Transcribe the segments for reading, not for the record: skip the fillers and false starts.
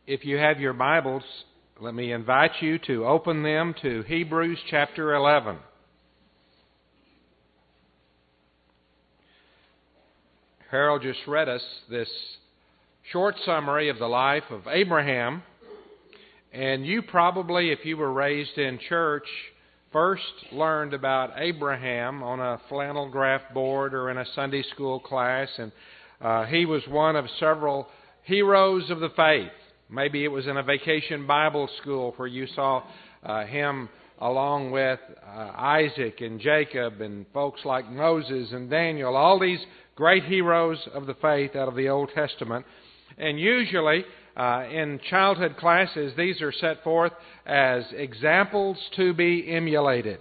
If you have your Bibles, let me invite you to open them to Hebrews chapter 11. Harold just read us this short summary of the life of Abraham. And you probably, if you were raised in church, first learned about Abraham on a flannel graph board or in a Sunday school class. And he was one of several heroes of the faith. Maybe it was in a vacation Bible school where you saw him along with Isaac and Jacob and folks like Moses and Daniel, all these great heroes of the faith out of the Old Testament. And usually in childhood classes, these are set forth as examples to be emulated.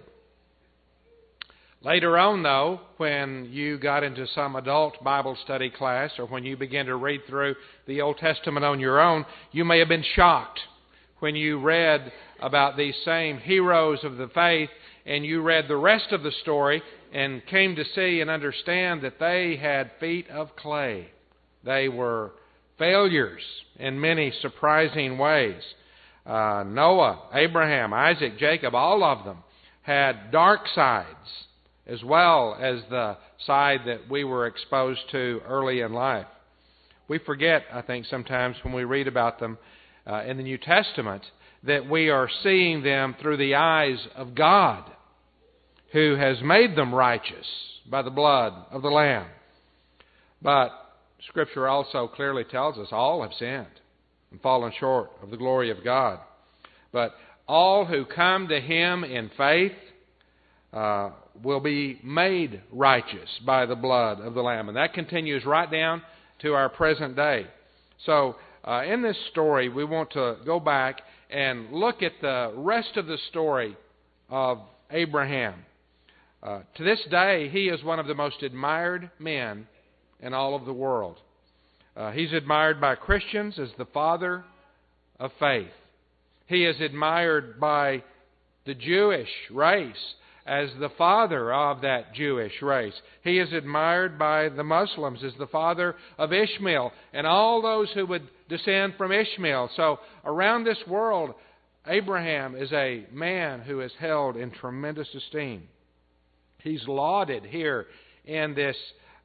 Later on, though, when you got into some adult Bible study class or when you began to read through the Old Testament on your own, you may have been shocked when you read about these same heroes of the faith and you read the rest of the story and came to see and understand that they had feet of clay. They were failures in many surprising ways. Noah, Abraham, Isaac, Jacob, all of them had dark sides as well as the side that we were exposed to early in life. We forget, I think, sometimes when we read about them in the New Testament that we are seeing them through the eyes of God, who has made them righteous by the blood of the Lamb. But Scripture also clearly tells us all have sinned and fallen short of the glory of God. But all who come to Him in faith will be made righteous by the blood of the Lamb. And that continues right down to our present day. So in this story, we want to go back and look at the rest of the story of Abraham. To this day, he is one of the most admired men in all of the world. He's admired by Christians as the father of faith. He is admired by the Jewish race as the father of that Jewish race. He is admired by the Muslims as the father of Ishmael and all those who would descend from Ishmael. So around this world, Abraham is a man who is held in tremendous esteem. He's lauded here in this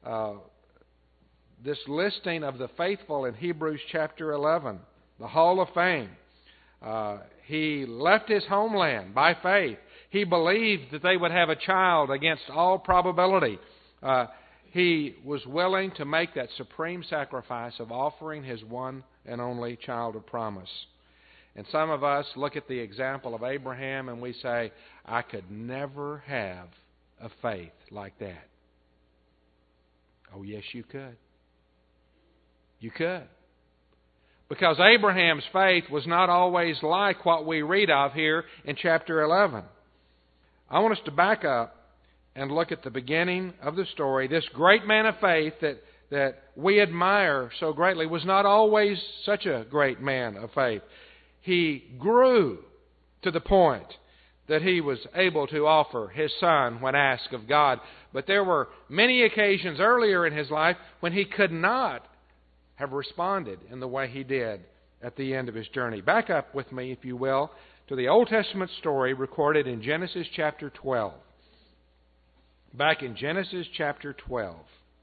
listing of the faithful in Hebrews chapter 11, the Hall of Fame. He left his homeland by faith. He believed that they would have a child against all probability. He was willing to make that supreme sacrifice of offering his one and only child of promise. And some of us look at the example of Abraham and we say, I could never have a faith like that. Oh, yes, you could. You could. Because Abraham's faith was not always like what we read of here in chapter 11. I want us to back up and look at the beginning of the story. This great man of faith that we admire so greatly was not always such a great man of faith. He grew to the point that he was able to offer his son when asked of God. But there were many occasions earlier in his life when he could not have responded in the way he did at the end of his journey. Back up with me, if you will, to the Old Testament story recorded in Genesis chapter 12. Back in Genesis chapter 12.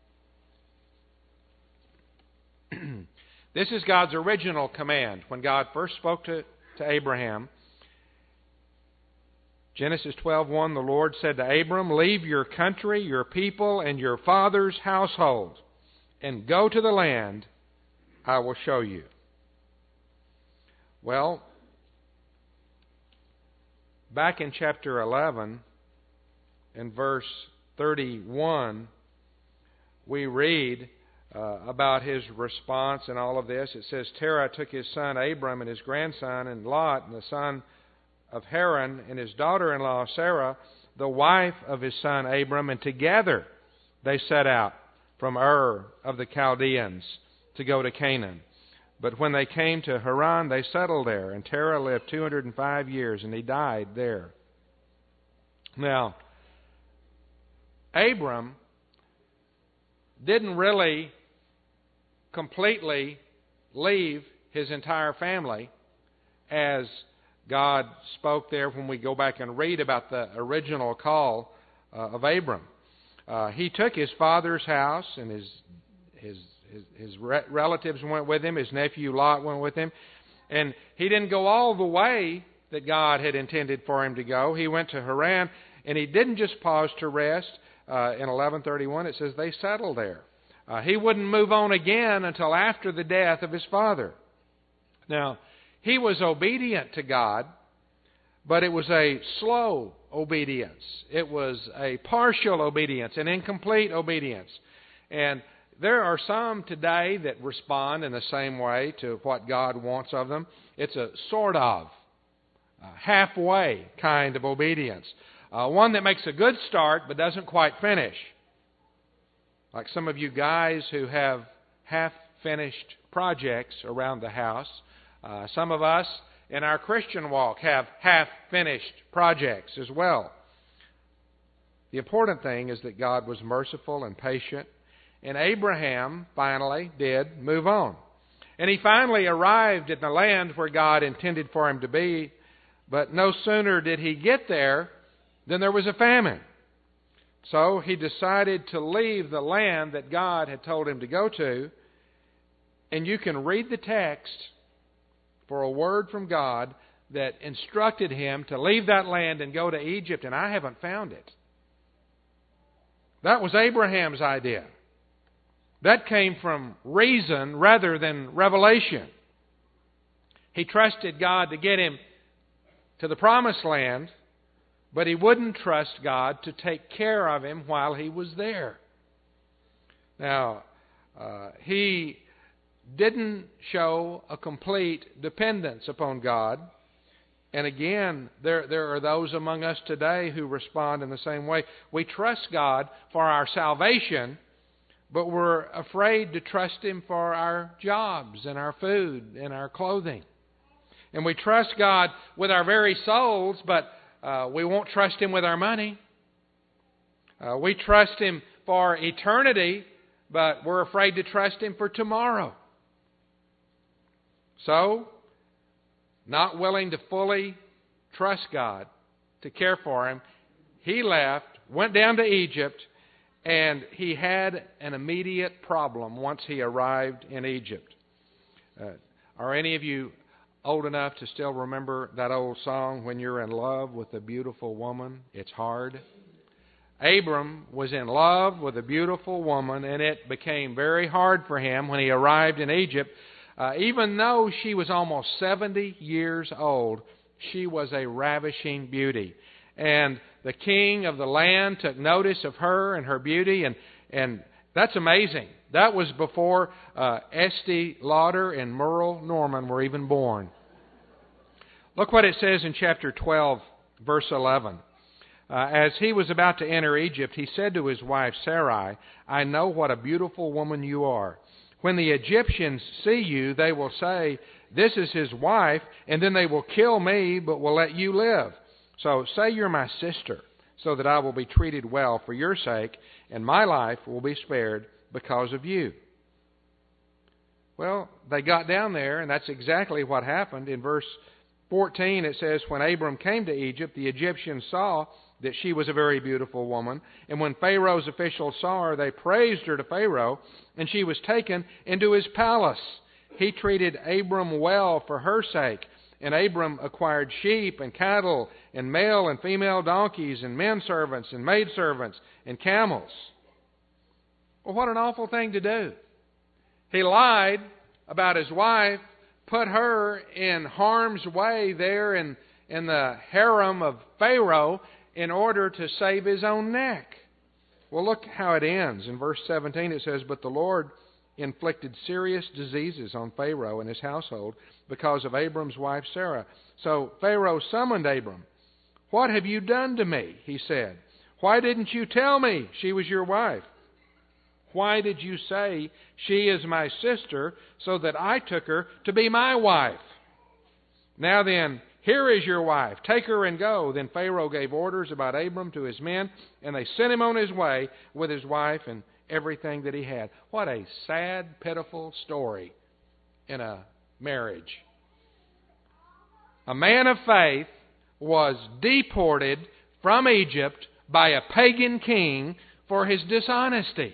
This is God's original command when God first spoke to Abraham. Genesis 12:1, the Lord said to Abram, leave your country, your people, and your father's household, and go to the land I will show you. Well, back in chapter 11, in verse 31, we read about his response and all of this. It says, Terah took his son Abram and his grandson and Lot and the son of Haran and his daughter-in-law Sarah, the wife of his son Abram, and together they set out from Ur of the Chaldeans to go to Canaan. But when they came to Haran, they settled there, and Terah lived 205 years, and he died there. Now, Abram didn't really completely leave his entire family, as God spoke there when we go back and read about the original call of Abram. He took his father's house, and his relatives went with him. His nephew Lot went with him. And he didn't go all the way that God had intended for him to go. He went to Haran, and he didn't just pause to rest. In 11:31 it says they settled there. He wouldn't move on again until after the death of his father. Now, he was obedient to God, but it was a slow obedience. It was a partial obedience, an incomplete obedience. And there are some today that respond in the same way to what God wants of them. It's a sort of halfway kind of obedience. One that makes a good start but doesn't quite finish. Like some of you guys who have half-finished projects around the house. Some of us in our Christian walk have half-finished projects as well. The important thing is that God was merciful and patient, and Abraham finally did move on. And he finally arrived in the land where God intended for him to be, but no sooner did he get there than there was a famine. So he decided to leave the land that God had told him to go to, and you can read the text for a word from God that instructed him to leave that land and go to Egypt, and I haven't found it. That was Abraham's idea. That came from reason rather than revelation. He trusted God to get him to the promised land, but he wouldn't trust God to take care of him while he was there. Now, he didn't show a complete dependence upon God. And again, there are those among us today who respond in the same way. We trust God for our salvation, but we're afraid to trust Him for our jobs and our food and our clothing. And we trust God with our very souls, but we won't trust Him with our money. We trust Him for eternity, but we're afraid to trust Him for tomorrow. So, not willing to fully trust God to care for him, he left, went down to Egypt, and he had an immediate problem once he arrived in Egypt. Are any of you old enough to still remember that old song, "When You're in Love with a Beautiful Woman, It's Hard"? Abram was in love with a beautiful woman, and it became very hard for him when he arrived in Egypt. Even though she was almost 70 years old, she was a ravishing beauty. And the king of the land took notice of her and her beauty, and that's amazing. That was before Estee Lauder and Merle Norman were even born. Look what it says in chapter 12, verse 11. As he was about to enter Egypt, he said to his wife Sarai, "I know what a beautiful woman you are. When the Egyptians see you, they will say, 'This is his wife,' and then they will kill me, but will let you live. So say you're my sister, so that I will be treated well for your sake, and my life will be spared because of you." Well, they got down there, and that's exactly what happened. In verse 14, it says, "When Abram came to Egypt, the Egyptians saw that she was a very beautiful woman. And when Pharaoh's officials saw her, they praised her to Pharaoh, and she was taken into his palace. He treated Abram well for her sake, and Abram acquired sheep and cattle and male and female donkeys and men servants and maid servants and camels." Well, what an awful thing to do. He lied about his wife, put her in harm's way there in the harem of Pharaoh, in order to save his own neck. Well, look how it ends. In verse 17 it says, "But the Lord inflicted serious diseases on Pharaoh and his household because of Abram's wife Sarah. So Pharaoh summoned Abram. 'What have you done to me?' he said. 'Why didn't you tell me she was your wife? Why did you say, she is my sister, so that I took her to be my wife? Now then, here is your wife. Take her and go.' Then Pharaoh gave orders about Abram to his men, and they sent him on his way with his wife and everything that he had." What a sad, pitiful story in a marriage. A man of faith was deported from Egypt by a pagan king for his dishonesty.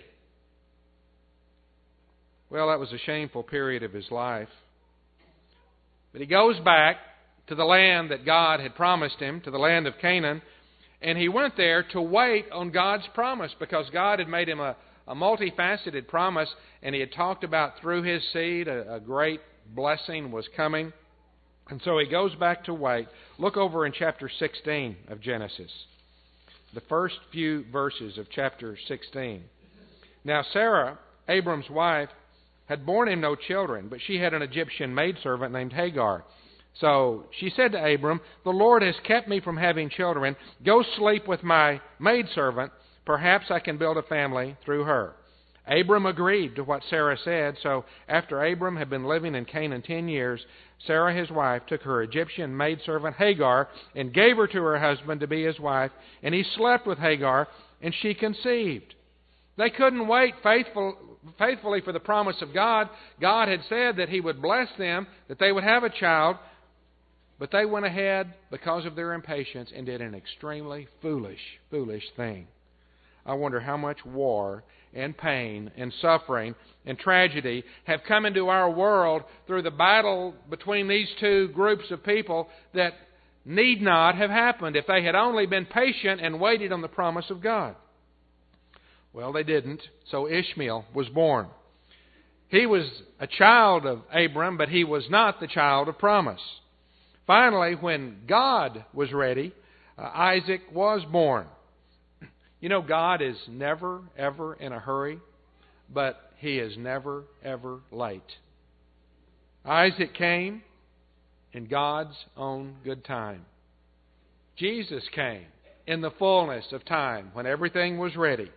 Well, that was a shameful period of his life. But he goes back to the land that God had promised him, to the land of Canaan, and he went there to wait on God's promise because God had made him a multifaceted promise, and he had talked about through his seed a great blessing was coming. And so he goes back to wait. Look over in chapter 16 of Genesis, the first few verses of chapter 16. Now Sarah, Abram's wife, had borne him no children, but she had an Egyptian maidservant named Hagar. So she said to Abram, "The Lord has kept me from having children. Go sleep with my maidservant. Perhaps I can build a family through her." Abram agreed to what Sarah said. So after Abram had been living in Canaan 10 years, Sarah, his wife, took her Egyptian maidservant Hagar and gave her to her husband to be his wife, and he slept with Hagar, and she conceived. They couldn't wait faithfully for the promise of God. God had said that He would bless them, that they would have a child, but they went ahead because of their impatience and did an extremely foolish thing. I wonder how much war and pain and suffering and tragedy have come into our world through the battle between these two groups of people that need not have happened if they had only been patient and waited on the promise of God. Well, they didn't, so Ishmael was born. He was a child of Abram, but he was not the child of promise. Finally, when God was ready, Isaac was born. You know, God is never, ever in a hurry, but He is never, ever late. Isaac came in God's own good time. Jesus came in the fullness of time when everything was ready.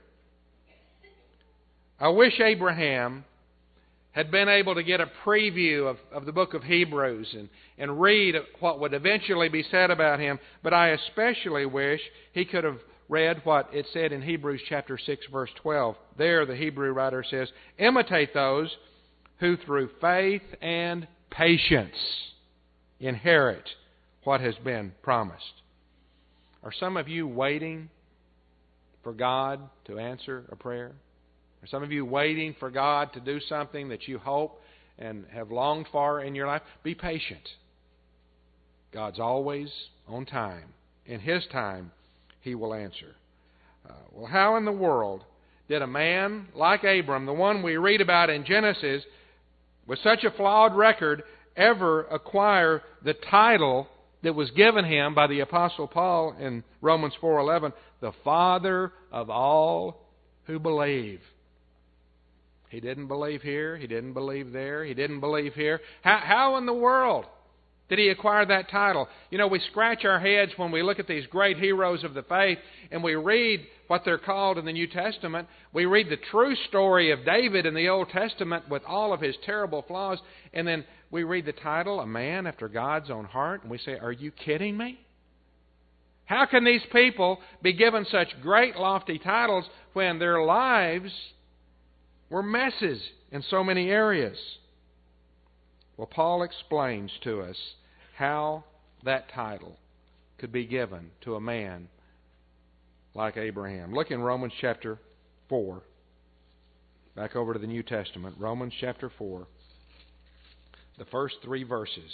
I wish Abraham had been able to get a preview of the book of Hebrews and read what would eventually be said about him, but I especially wish he could have read what it said in Hebrews chapter 6, verse 12. There the Hebrew writer says, "Imitate those who through faith and patience inherit what has been promised." Are some of you waiting for God to answer a prayer? Are some of you waiting for God to do something that you hope and have longed for in your life? Be patient. God's always on time. In His time, He will answer. Well, how in the world did a man like Abram, the one we read about in Genesis, with such a flawed record, ever acquire the title that was given him by the Apostle Paul in Romans 4:11, the Father of all who believe? He didn't believe here. He didn't believe there. He didn't believe here. How in the world did he acquire that title? You know, we scratch our heads when we look at these great heroes of the faith and we read what they're called in the New Testament. We read the true story of David in the Old Testament with all of his terrible flaws, and then we read the title, A Man After God's Own Heart, and we say, are you kidding me? How can these people be given such great lofty titles when their lives were messes in so many areas? Well, Paul explains to us how that title could be given to a man like Abraham. Look in Romans chapter 4. Back over to the New Testament. Romans chapter 4. The first 3 verses.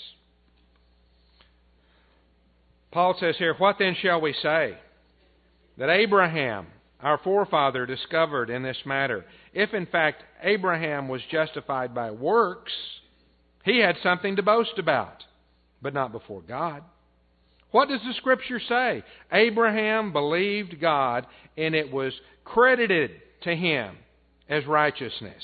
Paul says here, "What then shall we say? That Abraham, our forefather, discovered in this matter. If in fact Abraham was justified by works, he had something to boast about, but not before God. What does the Scripture say? Abraham believed God, and it was credited to him as righteousness."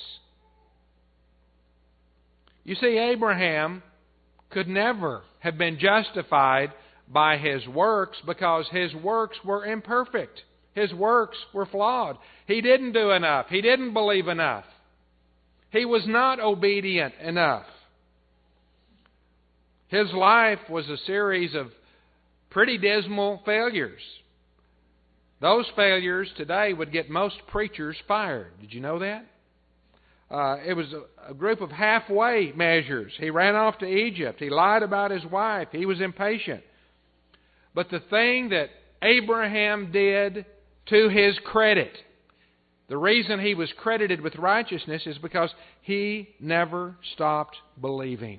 You see, Abraham could never have been justified by his works because his works were imperfect. His works were flawed. He didn't do enough. He didn't believe enough. He was not obedient enough. His life was a series of pretty dismal failures. Those failures today would get most preachers fired. Did you know that? It was a group of halfway measures. He ran off to Egypt. He lied about his wife. He was impatient. But the thing that Abraham did to his credit, the reason he was credited with righteousness is because he never stopped believing.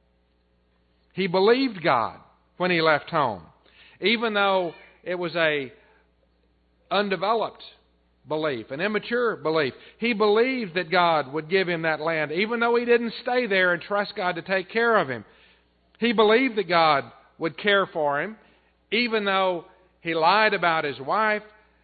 He believed God when he left home, even though it was a undeveloped belief, an immature belief. He believed that God would give him that land, even though he didn't stay there and trust God to take care of him. He believed that God would care for him, even though he lied about his wife.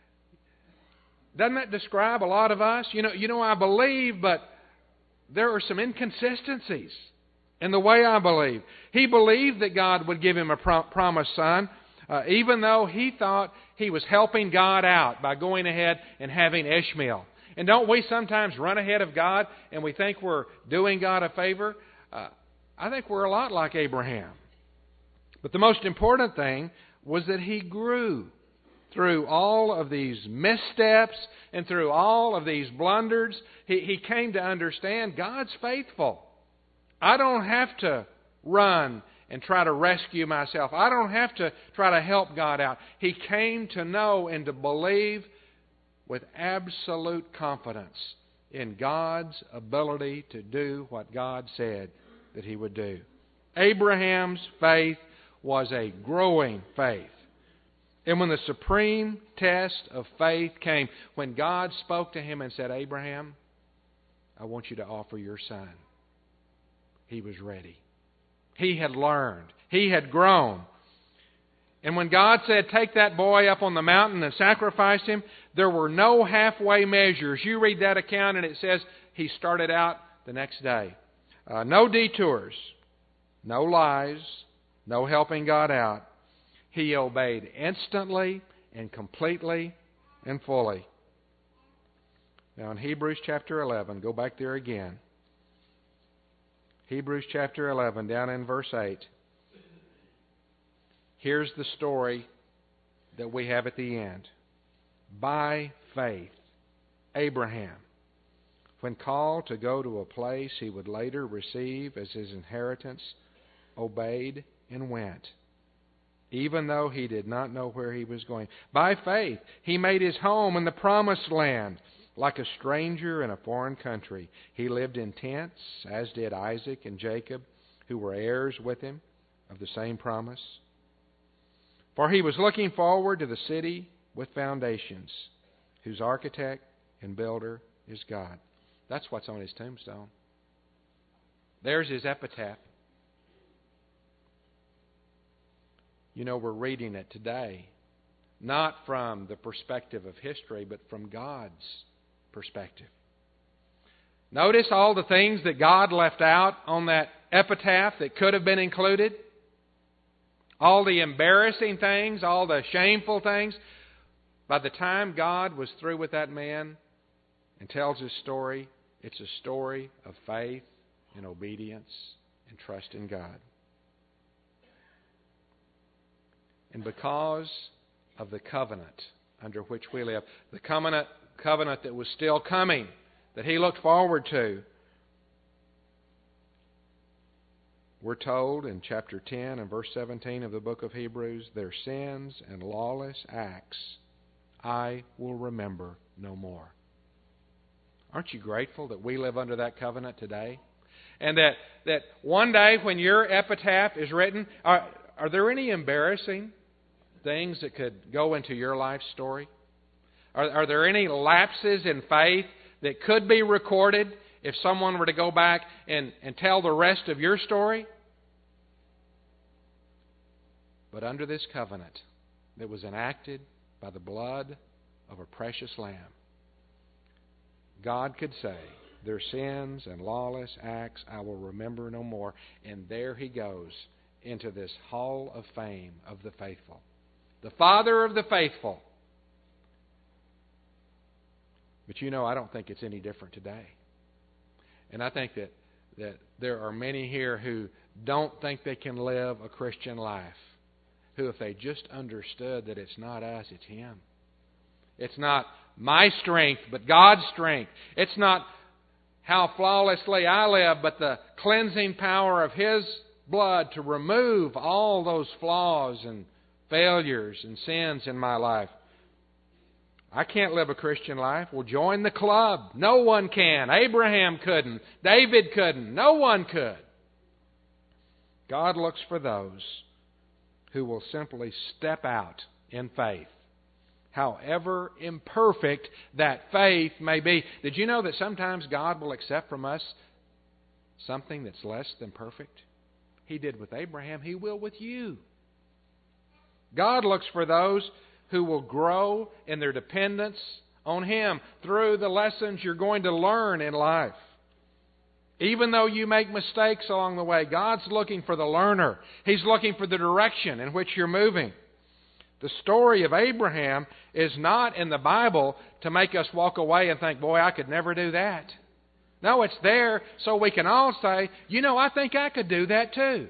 Doesn't that describe a lot of us? You know, I believe, but there are some inconsistencies in the way I believe. He believed that God would give him a promised son, even though he thought he was helping God out by going ahead and having Ishmael. And don't we sometimes run ahead of God and we think we're doing God a favor? I think we're a lot like Abraham. But the most important thing was that he grew through all of these missteps and through all of these blunders. He came to understand God's faithful. I don't have to run and try to rescue myself. I don't have to try to help God out. He came to know and to believe with absolute confidence in God's ability to do what God said that He would do. Abraham's faith was a growing faith. And when the supreme test of faith came, when God spoke to him and said, Abraham, I want you to offer your son, he was ready. He had learned. He had grown. And when God said, take that boy up on the mountain and sacrifice him, there were no halfway measures. You read that account and it says he started out the next day. No detours, no lies, no helping God out. He obeyed instantly and completely and fully. Now in Hebrews chapter 11, go back there again. Hebrews chapter 11, down in verse 8. Here's the story that we have at the end. By faith, Abraham, when called to go to a place he would later receive as his inheritance, obeyed and went, even though he did not know where he was going. By faith, he made his home in the promised land, like a stranger in a foreign country. He lived in tents, as did Isaac and Jacob, who were heirs with him of the same promise. For he was looking forward to the city with foundations, whose architect and builder is God. That's what's on his tombstone. There's his epitaph. You know, we're reading it today, not from the perspective of history, but from God's perspective. Notice all the things that God left out on that epitaph that could have been included. All the embarrassing things, all the shameful things. By the time God was through with that man and tells his story, it's a story of faith and obedience and trust in God. And because of the covenant under which we live, the covenant that was still coming, that he looked forward to, we're told in chapter 10 and verse 17 of the book of Hebrews, their sins and lawless acts I will remember no more. Aren't you grateful that we live under that covenant today? And that one day when your epitaph is written, are there any embarrassing things that could go into your life story? Are there any lapses in faith that could be recorded if someone were to go back and tell the rest of your story? But under this covenant that was enacted by the blood of a precious lamb, God could say, their sins and lawless acts I will remember no more. And there he goes into this hall of fame of the faithful. The Father of the faithful. But you know, I don't think it's any different today. And I think that there are many here who don't think they can live a Christian life, who if they just understood that it's not us, it's Him. It's not my strength, but God's strength. It's not how flawlessly I live, but the cleansing power of His blood to remove all those flaws and failures and sins in my life. I can't live a Christian life. Well, join the club. No one can. Abraham couldn't. David couldn't. No one could. God looks for those who will simply step out in faith, however imperfect that faith may be. Did you know that sometimes God will accept from us something that's less than perfect? He did with Abraham. He will with you. God looks for those who will grow in their dependence on Him through the lessons you're going to learn in life. Even though you make mistakes along the way, God's looking for the learner. He's looking for the direction in which you're moving. The story of Abraham is not in the Bible to make us walk away and think, boy, I could never do that. No, it's there so we can all say, I think I could do that too.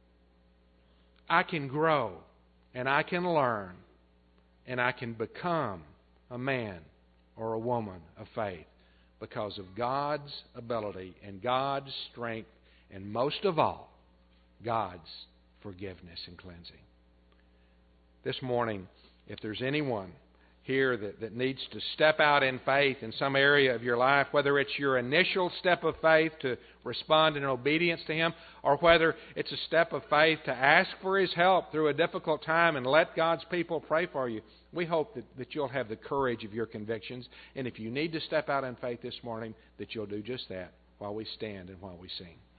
I can grow and I can learn and I can become a man or a woman of faith because of God's ability and God's strength and most of all, God's forgiveness and cleansing. This morning, if there's anyone here that needs to step out in faith in some area of your life, whether it's your initial step of faith to respond in obedience to Him, or whether it's a step of faith to ask for His help through a difficult time and let God's people pray for you, we hope that you'll have the courage of your convictions. And if you need to step out in faith this morning, that you'll do just that while we stand and while we sing.